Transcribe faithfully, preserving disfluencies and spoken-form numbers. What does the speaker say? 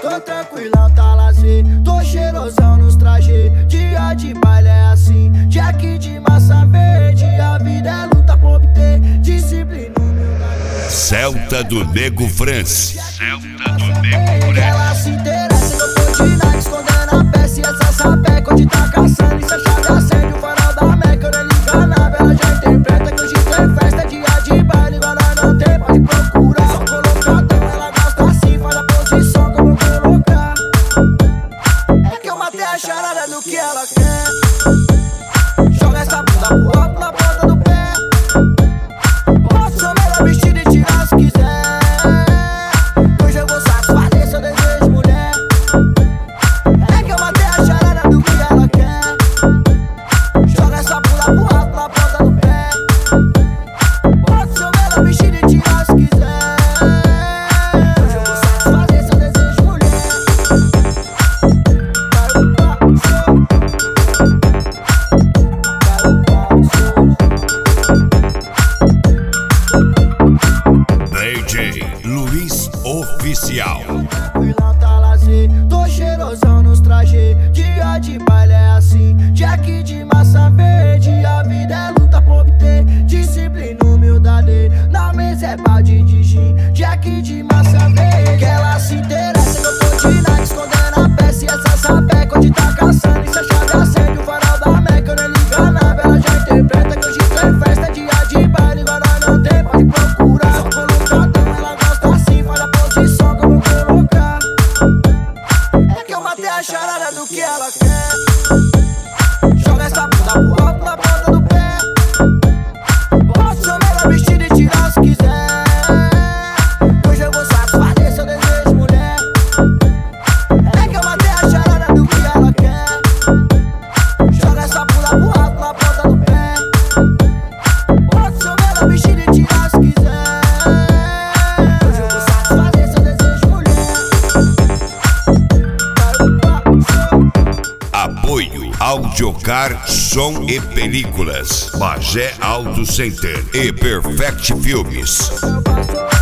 Tô tranquilão, tá lazer, tô cheirosão nos trajes. Dia de baile é assim, Jack de massa verde. A vida é luta por obter disciplina, humildade. Celta do Nego France. Celta do Nego France. Ela se interessa que eu tô de Nike, escondendo a peça e essa sapeca. Onde tá caçando, isso é chave, acende o farol da Meca. Eu nem liga nada, ela já interpreta que hoje tem festa, dia de baile. Igual nós não tem, pode procurar. Só colocadão, ela gosta assim, faz a posição como eu colocar. É que eu matei a charada do que ela quer. Joga essa bunda pro alto na ponta do pé. Posso ser o melhor vestido e tirar se quiser. Hoje eu vou satisfazer seu desejo, mulher. É que eu matei a charada do que ela quer. Joga essa bunda pro alto na ponta do pé. Posso ser o melhor vestido e tirar se quiser. Hoje eu vou satisfazer seu desejo, mulher. D J Luiz Oficial. Tranquilão, tá lazer, tô cheirosão nos trajes. Dia de baile é assim, Jack de massa verde. A vida é luta por obter disciplina, humildade. Na mesa é balde de gin, Jack de massa verde. Que ela se interessa que eu tô de Nike, escondendo a peça e essa sapeca. Onde tá caçando, isso é chave, acende o farol da Meca. Eu nem liga nada, ela já interpreta que hoje tem festa, dia de baile. Igual nós não tem, pode procurar. Só colocadão, ela gosta assim, faz a posição como eu colocar. É que eu matei a charada do que ela quer. Joga essa bunda pro alto na ponta do pé. Posso ser o melhor vestido e tirar se quiser. Hoje eu vou satisfazer seu desejo, mulher. É que eu matei a charada do que ela quer. Joga essa bunda pro alto na ponta do pé. Posso ser o melhor vestido e tirar se quiser. Hoje eu vou satisfazer seu desejo, mulher. Apoio Audiocar Som e Películas, Bagé Auto Center e Perfect Filmes. Eu passo